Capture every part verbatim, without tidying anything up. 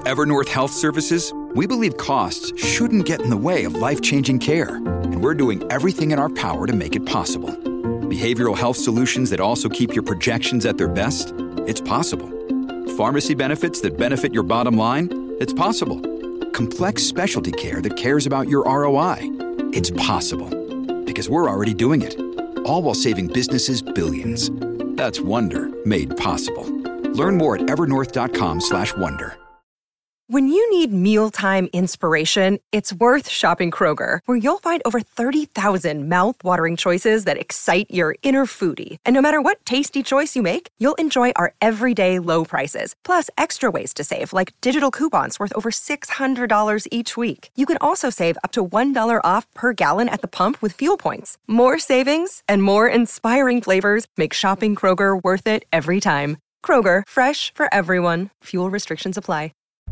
At Evernorth Health Services, we believe costs shouldn't get in the way of life-changing care, and we're doing everything in our power to make it possible. Behavioral health solutions that also keep your projections at their best? It's possible. Pharmacy benefits that benefit your bottom line? It's possible. Complex specialty care that cares about your R O I? It's possible. Because we're already doing it. All while saving businesses billions. That's Wonder made possible. Learn more at evernorth.com slash wonder. When you need mealtime inspiration, it's worth shopping Kroger, where you'll find over thirty thousand mouth-watering choices that excite your inner foodie. And no matter what tasty choice you make, you'll enjoy our everyday low prices, plus extra ways to save, like digital coupons worth over six hundred dollars each week. You can also save up to one dollar off per gallon at the pump with fuel points. More savings and more inspiring flavors make shopping Kroger worth it every time. Kroger, fresh for everyone. Fuel restrictions apply.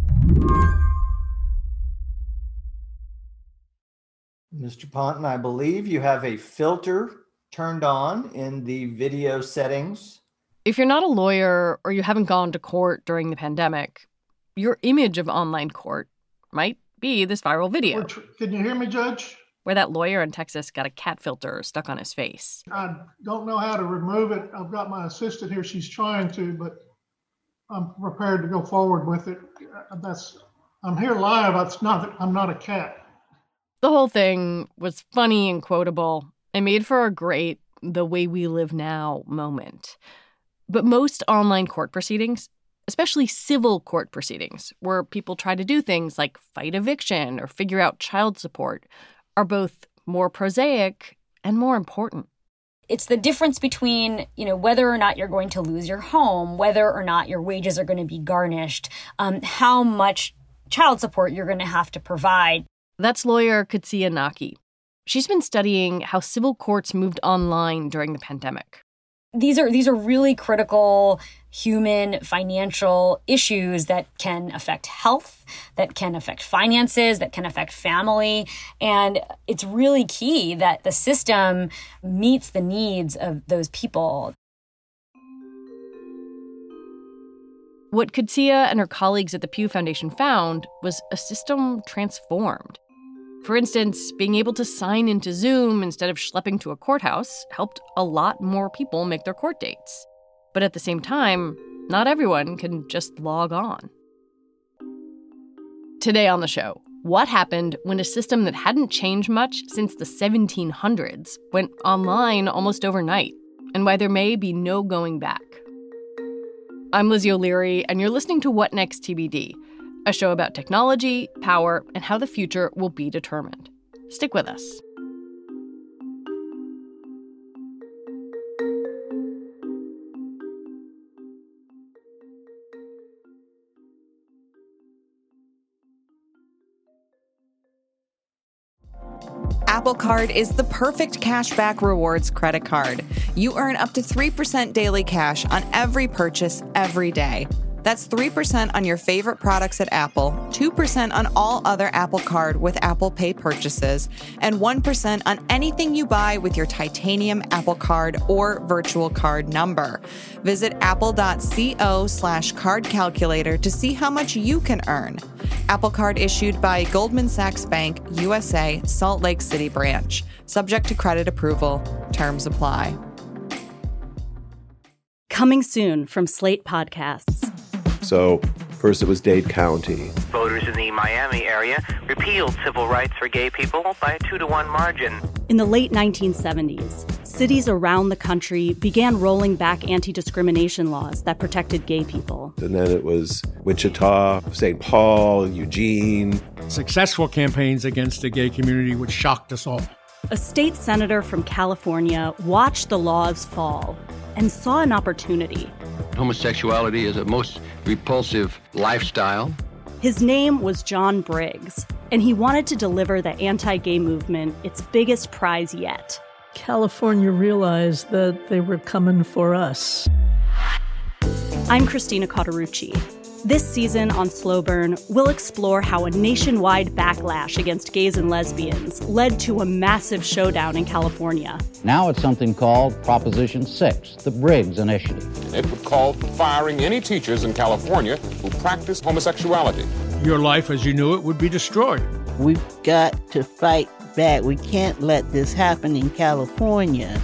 Mister Ponton, I believe you have a filter turned on in the video settings. If you're not a lawyer or you haven't gone to court during the pandemic, your image of online court might be this viral video. Can you hear me, Judge? Where that lawyer in Texas got a cat filter stuck on his face. I don't know how to remove it. I've got my assistant here. She's trying to, but I'm prepared to go forward with it. That's I'm here live. It's not, I'm not a cat. The whole thing was funny and quotable and made for a great the way we live now moment. But most online court proceedings, especially civil court proceedings, where people try to do things like fight eviction or figure out child support, are both more prosaic and more important. It's the difference between, you know, whether or not you're going to lose your home, whether or not your wages are going to be garnished, um, how much child support you're going to have to provide. That's lawyer Qudsiya Naqi. She's been studying how civil courts moved online during the pandemic. These are these are really critical human financial issues that can affect health, that can affect finances, that can affect family. And it's really key that the system meets the needs of those people. What Qudsiya and her colleagues at the Pew Foundation found was a system transformed. For instance, being able to sign into Zoom instead of schlepping to a courthouse helped a lot more people make their court dates. But at the same time, not everyone can just log on. Today on the show, what happened when a system that hadn't changed much since the seventeen hundreds went online almost overnight, and why there may be no going back. I'm Lizzie O'Leary, and you're listening to What Next T B D, a show about technology, power, and how the future will be determined. Stick with us. Apple Card is the perfect cashback rewards credit card. You earn up to three percent daily cash on every purchase every day. That's three percent on your favorite products at Apple, two percent on all other Apple Card with Apple Pay purchases, and one percent on anything you buy with your titanium Apple Card or virtual card number. Visit apple.co slash card calculator to see how much you can earn. Apple Card issued by Goldman Sachs Bank, U S A, Salt Lake City branch. Subject to credit approval. Terms apply. Coming soon from Slate Podcasts. So, first it was Dade County. Voters in the Miami area repealed civil rights for gay people by a two to one margin. In the late nineteen seventies, cities around the country began rolling back anti-discrimination laws that protected gay people. And then it was Wichita, Saint Paul, Eugene. Successful campaigns against the gay community, which shocked us all. A state senator from California watched the laws fall and saw an opportunity. Homosexuality is a most repulsive lifestyle. His name was John Briggs, and he wanted to deliver the anti-gay movement its biggest prize yet. California realized that they were coming for us. I'm Christina Cauterucci. This season on Slow Burn, we'll explore how a nationwide backlash against gays and lesbians led to a massive showdown in California. Now it's something called Proposition six, the Briggs Initiative. It would call for firing any teachers in California who practice homosexuality. Your life as you knew it would be destroyed. We've got to fight back. We can't let this happen in California.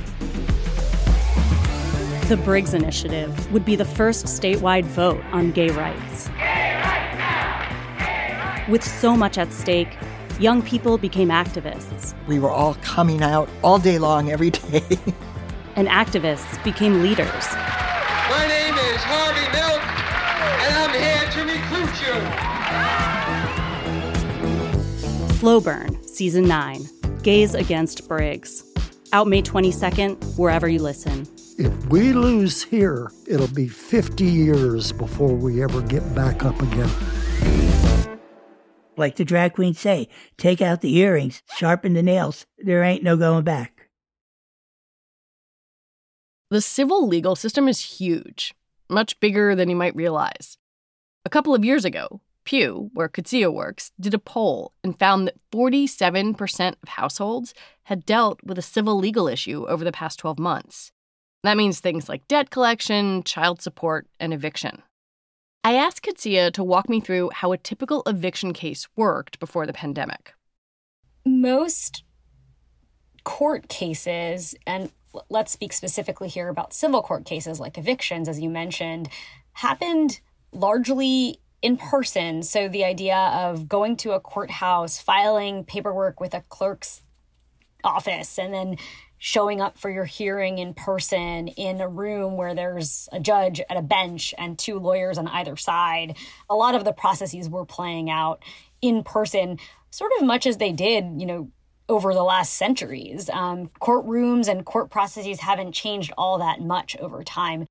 The Briggs Initiative would be the first statewide vote on gay rights. Gay rights now! Gay rights! With so much at stake, young people became activists. We were all coming out all day long, every day. And activists became leaders. My name is Harvey Milk, and I'm here to recruit you. Slow Burn, Season nine, Gays Against Briggs. Out May twenty-second, wherever you listen. If we lose here, it'll be fifty years before we ever get back up again. Like the drag queens say, take out the earrings, sharpen the nails. There ain't no going back. The civil legal system is huge, much bigger than you might realize. A couple of years ago, Pew, where Qudsia works, did a poll and found that forty-seven percent of households had dealt with a civil legal issue over the past twelve months. That means things like debt collection, child support, and eviction. I asked Qudsia to walk me through how a typical eviction case worked before the pandemic. Most court cases, and let's speak specifically here about civil court cases like evictions, as you mentioned, happened largely in person. So the idea of going to a courthouse, filing paperwork with a clerk's office, and then showing up for your hearing in person in a room where there's a judge at a bench and two lawyers on either side. A lot of the processes were playing out in person, sort of much as they did, you know, over the last centuries. Um, courtrooms and court processes haven't changed all that much over time.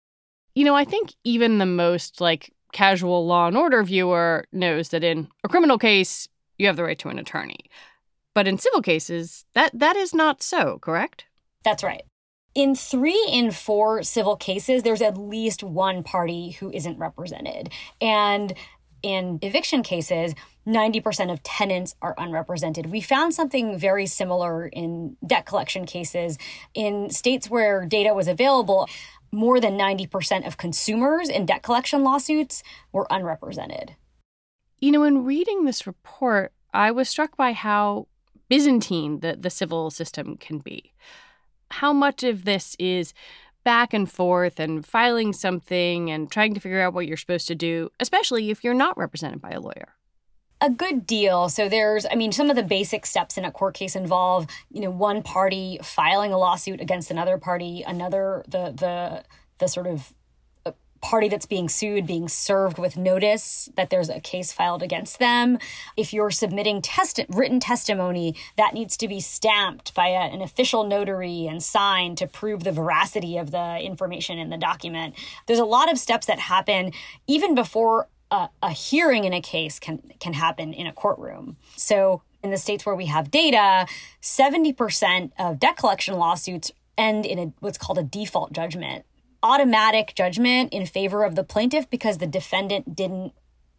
You know, I think even the most, like, casual Law and Order viewer knows that in a criminal case, you have the right to an attorney. But in civil cases, that that is not so, correct? That's right. In three in four civil cases, there's at least one party who isn't represented. And in eviction cases, ninety percent of tenants are unrepresented. We found something very similar in debt collection cases. In states where data was available, more than ninety percent of consumers in debt collection lawsuits were unrepresented. You know, in reading this report, I was struck by how Byzantine the, the civil system can be. How much of this is back and forth and filing something and trying to figure out what you're supposed to do, especially if you're not represented by a lawyer? A good deal. So there's, I mean, some of the basic steps in a court case involve, you know, one party filing a lawsuit against another party, another, the the the sort of party that's being sued being served with notice that there's a case filed against them. If you're submitting test- written testimony, that needs to be stamped by a, an official notary and signed to prove the veracity of the information in the document. There's a lot of steps that happen even before a, a hearing in a case can, can happen in a courtroom. So in the states where we have data, seventy percent of debt collection lawsuits end in a, what's called a default judgment. Automatic judgment in favor of the plaintiff because the defendant didn't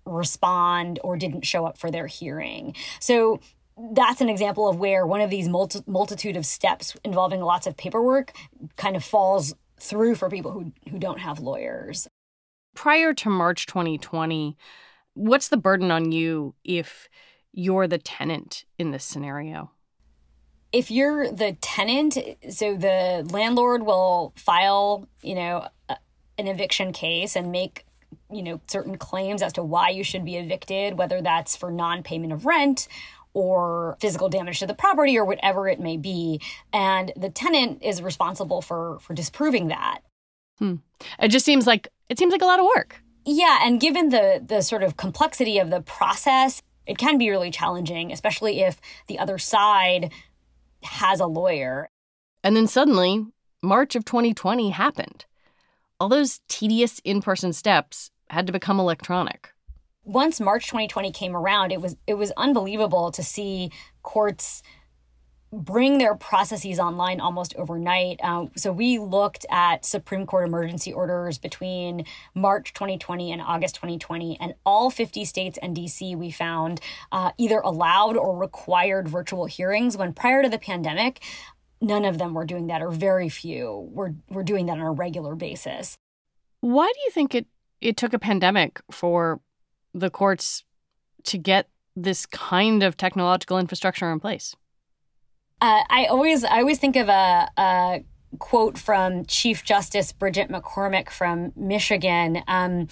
respond or didn't show up for their hearing. So that's an example of where one of these multi- multitude of steps involving lots of paperwork kind of falls through for people who, who don't have lawyers. Prior to March twenty twenty, what's the burden on you if you're the tenant in this scenario? If you're the tenant, so the landlord will file, you know, a, an eviction case and make, you know, certain claims as to why you should be evicted, whether that's for non-payment of rent or physical damage to the property or whatever it may be. And the tenant is responsible for, for disproving that. Hmm. It just seems like, it seems like a lot of work. Yeah, and given the the sort of complexity of the process, it can be really challenging, especially if the other side has a lawyer. And then suddenly, March of twenty twenty happened. All those tedious in-person steps had to become electronic. Once March twenty twenty came around, it was it was unbelievable to see courts bring their processes online almost overnight. Uh, so we looked at Supreme Court emergency orders between March twenty twenty and August twenty twenty, and all fifty states and D C we found uh, either allowed or required virtual hearings, when prior to the pandemic, none of them were doing that, or very few were, were doing that on a regular basis. Why do you think it, it took a pandemic for the courts to get this kind of technological infrastructure in place? Uh, I always I always think of a, a quote from Chief Justice Bridget McCormick from Michigan. Um,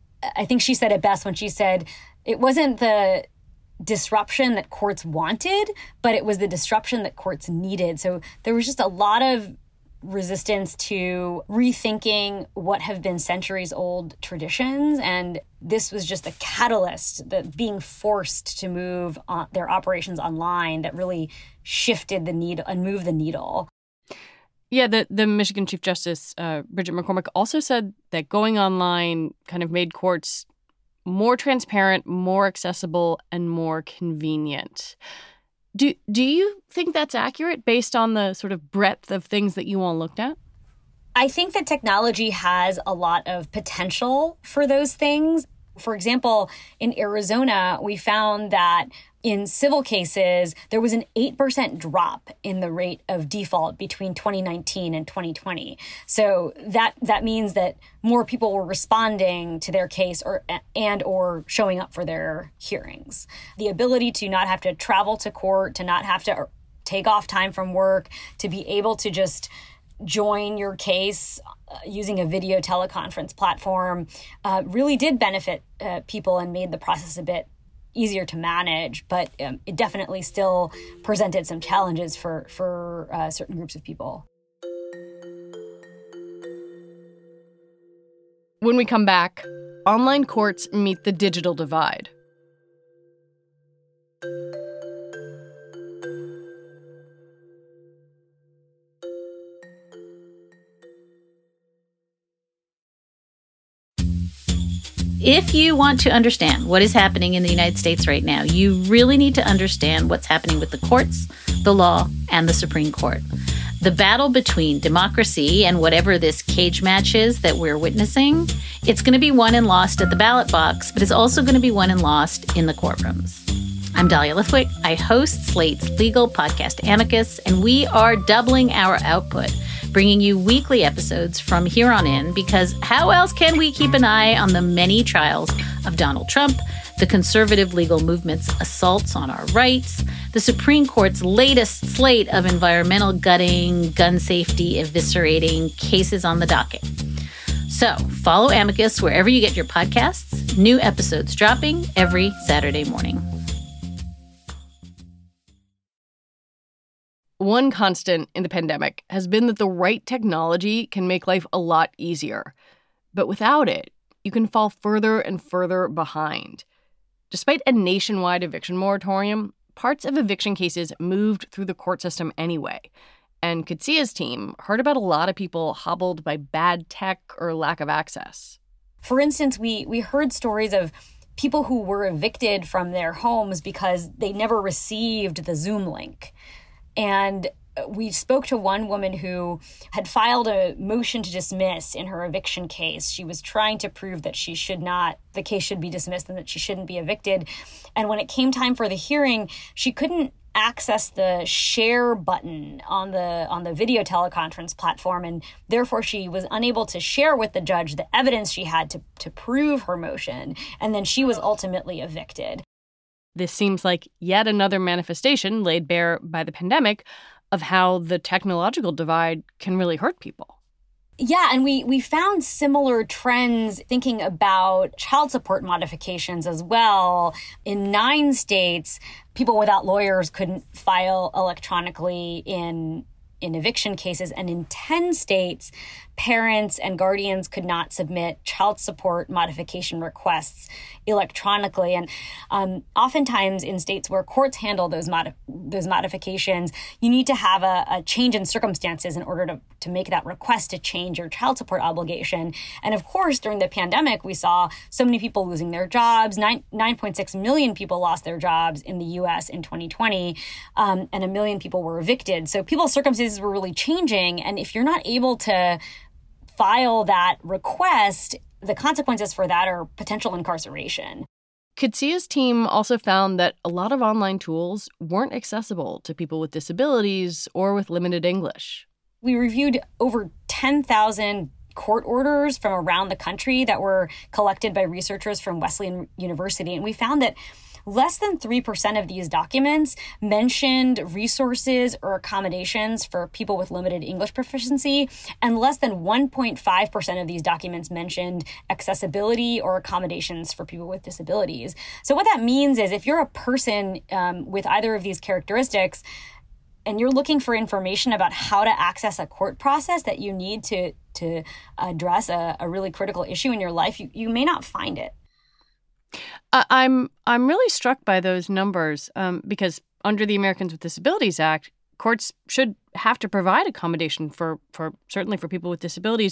I think she said it best when she said, it wasn't the disruption that courts wanted, but it was the disruption that courts needed. So there was just a lot of resistance to rethinking what have been centuries old traditions. And this was just a catalyst, that being forced to move on their operations online, that really shifted the needle and moved the needle. Yeah, the, the Michigan Chief Justice, uh, Bridget McCormick, also said that going online kind of made courts more transparent, more accessible, and more convenient. Do do you think that's accurate based on the sort of breadth of things that you all looked at? I think that technology has a lot of potential for those things. For example, in Arizona, we found that in civil cases, there was an eight percent drop in the rate of default between twenty nineteen and twenty twenty. So that that means that more people were responding to their case or and or showing up for their hearings. The ability to not have to travel to court, to not have to take off time from work, to be able to just join your case uh, using a video teleconference platform uh, really did benefit uh, people and made the process a bit easier to manage, but um, it definitely still presented some challenges for, for uh, certain groups of people. When we come back, online courts meet the digital divide. If you want to understand what is happening in the United States right now, you really need to understand what's happening with the courts, the law, and the Supreme Court. The battle between democracy and whatever this cage match is that we're witnessing, it's going to be won and lost at the ballot box, but it's also going to be won and lost in the courtrooms. I'm Dahlia Lithwick. I host Slate's legal podcast Amicus, and we are doubling our output, bringing you weekly episodes from here on in, because how else can we keep an eye on the many trials of Donald Trump, the conservative legal movement's assaults on our rights, the Supreme Court's latest slate of environmental gutting, gun safety eviscerating cases on the docket. So follow Amicus wherever you get your podcasts. New episodes dropping every Saturday morning. One constant in the pandemic has been that the right technology can make life a lot easier. But without it, you can fall further and further behind. Despite a nationwide eviction moratorium, parts of eviction cases moved through the court system anyway. And Katsia's team heard about a lot of people hobbled by bad tech or lack of access. For instance, we we heard stories of people who were evicted from their homes because they never received the Zoom link. And we spoke to one woman who had filed a motion to dismiss in her eviction case. She was trying to prove that she should not, the case should be dismissed and that she shouldn't be evicted. And when it came time for the hearing, she couldn't access the share button on the on the video teleconference platform, and therefore she was unable to share with the judge the evidence she had to, to prove her motion. And then she was ultimately evicted. This seems like yet another manifestation laid bare by the pandemic of how the technological divide can really hurt people. Yeah, and we we found similar trends thinking about child support modifications as well. In nine states, people without lawyers couldn't file electronically in in eviction cases. And in ten states, parents and guardians could not submit child support modification requests electronically. And um, oftentimes in states where courts handle those modi- those modifications, you need to have a, a change in circumstances in order to, to make that request to change your child support obligation. And of course, during the pandemic, we saw so many people losing their jobs. Nine, 9.6 million people lost their jobs in the U S in twenty twenty, um, and a million people were evicted. So people's circumstances were really changing. And if you're not able to file that request, the consequences for that are potential incarceration. Qudsiya's team also found that a lot of online tools weren't accessible to people with disabilities or with limited English. We reviewed over ten thousand court orders from around the country that were collected by researchers from Wesleyan University, and we found that less than three percent of these documents mentioned resources or accommodations for people with limited English proficiency, and less than one point five percent of these documents mentioned accessibility or accommodations for people with disabilities. So what that means is if you're a person um, with either of these characteristics, and you're looking for information about how to access a court process that you need to, to address a, a really critical issue in your life, you, you may not find it. Uh, I'm I'm really struck by those numbers um, because under the Americans with Disabilities Act, courts should have to provide accommodation for, for certainly for people with disabilities.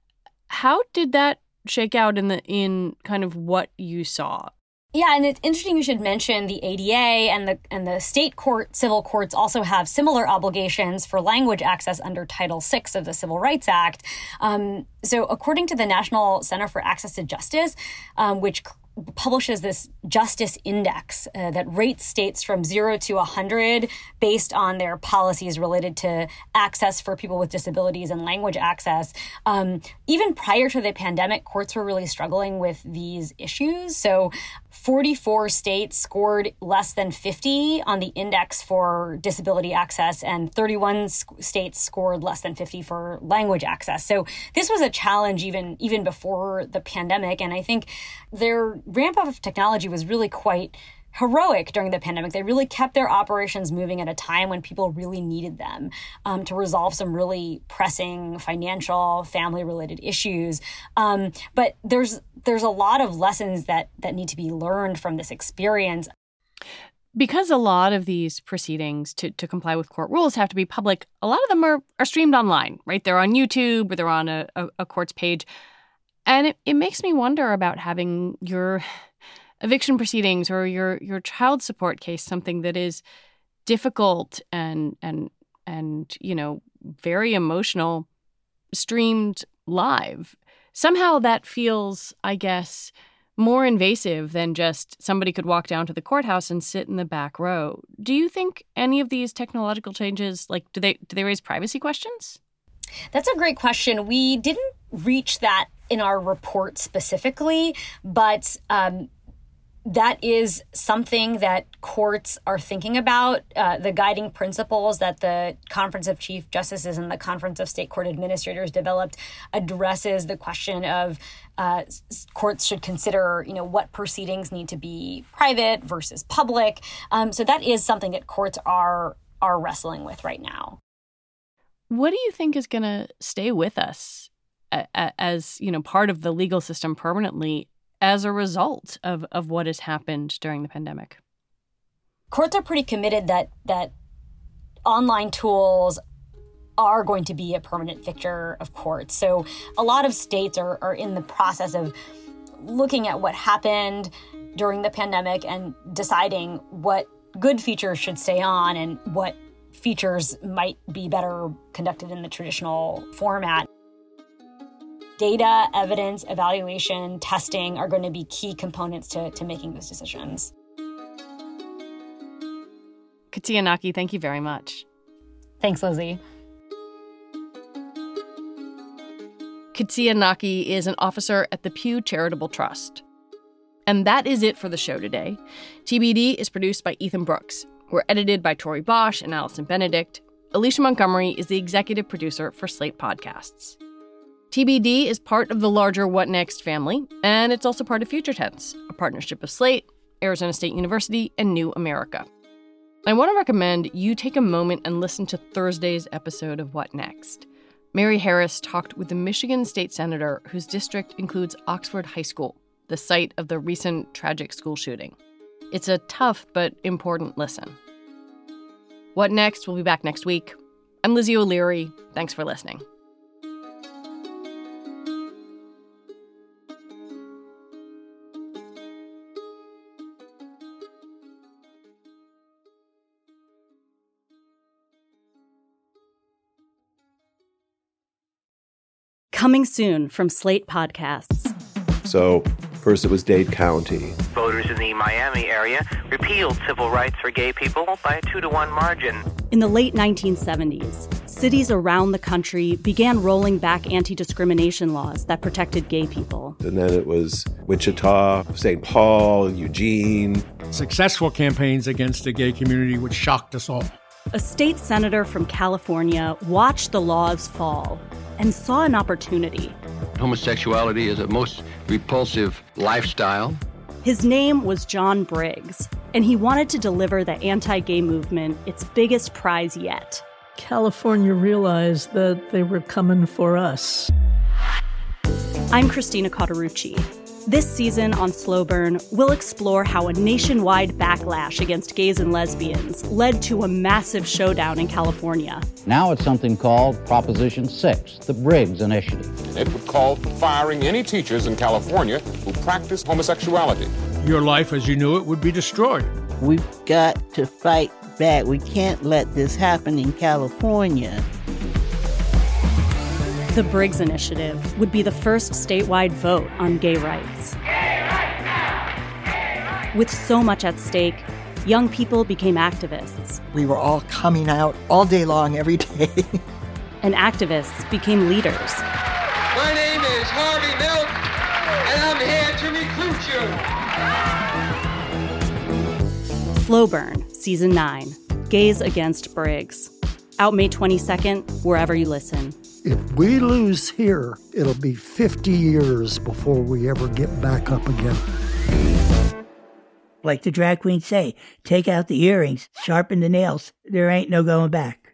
How did that shake out in the in kind of what you saw? Yeah, and it's interesting you should mention the A D A and the and the state court civil courts also have similar obligations for language access under Title six of the Civil Rights Act. Um, so according to the National Center for Access to Justice, um, which publishes this justice index uh, that rates states from zero to one hundred based on their policies related to access for people with disabilities and language access. Um, even prior to the pandemic, courts were really struggling with these issues. So forty-four states scored less than fifty on the index for disability access, and thirty-one states scored less than fifty for language access. So this was a challenge even, even before the pandemic. And I think their ramp up of technology was really quite heroic during the pandemic. They really kept their operations moving at a time when people really needed them um, to resolve some really pressing financial, family-related issues. Um, but there's there's a lot of lessons that that need to be learned from this experience. Because a lot of these proceedings to, to comply with court rules have to be public, a lot of them are, are streamed online, right? They're on YouTube or they're on a, a, a court's page. And it, it makes me wonder about having your eviction proceedings or your your child support case, something that is difficult and and and you know very emotional, streamed live. Somehow that feels, I guess, more invasive than just somebody could walk down to the courthouse and sit in the back row. Do you think any of these technological changes, like, do they do they raise privacy questions? That's a great question. We didn't reach that in our report specifically, but um, that is something that courts are thinking about. Uh, the guiding principles that the Conference of Chief Justices and the Conference of State Court Administrators developed addresses the question of uh, courts should consider, you know, what proceedings need to be private versus public. Um, so that is something that courts are are wrestling with right now. What do you think is going to stay with us as, you know, part of the legal system permanently as a result of, of what has happened during the pandemic? Courts are pretty committed that that online tools are going to be a permanent fixture of courts. So a lot of states are, are in the process of looking at what happened during the pandemic and deciding what good features should stay on and what features might be better conducted in the traditional format. Data, evidence, evaluation, testing are going to be key components to, to making those decisions. Qudsiya Naqi, thank you very much. Thanks, Lizzie. Qudsiya Naqi is an officer at the Pew Charitable Trust. And that is it for the show today. T B D is produced by Ethan Brooks. We're edited by Tori Bosch and Allison Benedict. Alicia Montgomery is the executive producer for Slate Podcasts. T B D is part of the larger What Next family, and it's also part of Future Tense, a partnership of Slate, Arizona State University, and New America. I want to recommend you take a moment and listen to Thursday's episode of What Next. Mary Harris talked with the Michigan state senator whose district includes Oxford High School, the site of the recent tragic school shooting. It's a tough but important listen. What Next? We'll be back next week. I'm Lizzie O'Leary. Thanks for listening. Coming soon from Slate Podcasts. So first it was Dade County. Voters in the Miami area repealed civil rights for gay people by a two to one margin. In the late nineteen seventies, cities around the country began rolling back anti-discrimination laws that protected gay people. And then it was Wichita, Saint Paul, Eugene. Successful campaigns against the gay community, which shocked us all. A state senator from California watched the laws fall and saw an opportunity. Homosexuality is a most repulsive lifestyle. His name was John Briggs, and he wanted to deliver the anti-gay movement its biggest prize yet. California realized that they were coming for us. I'm Christina Cauterucci. This season on Slow Burn, we'll explore how a nationwide backlash against gays and lesbians led to a massive showdown in California. Now it's something called Proposition six, the Briggs Initiative. It would call for firing any teachers in California who practice homosexuality. Your life as you knew it would be destroyed. We've got to fight back. We can't let this happen in California. The Briggs Initiative would be the first statewide vote on gay rights. Gay rights now! Gay rights! With so much at stake, young people became activists. We were all coming out all day long, every day. And activists became leaders. My name is Harvey Milk, and I'm here to recruit you. Slow Burn, Season nine, Gays Against Briggs. Out May twenty-second, wherever you listen. If we lose here, it'll be fifty years before we ever get back up again. Like the drag queens say, take out the earrings, sharpen the nails. There ain't no going back.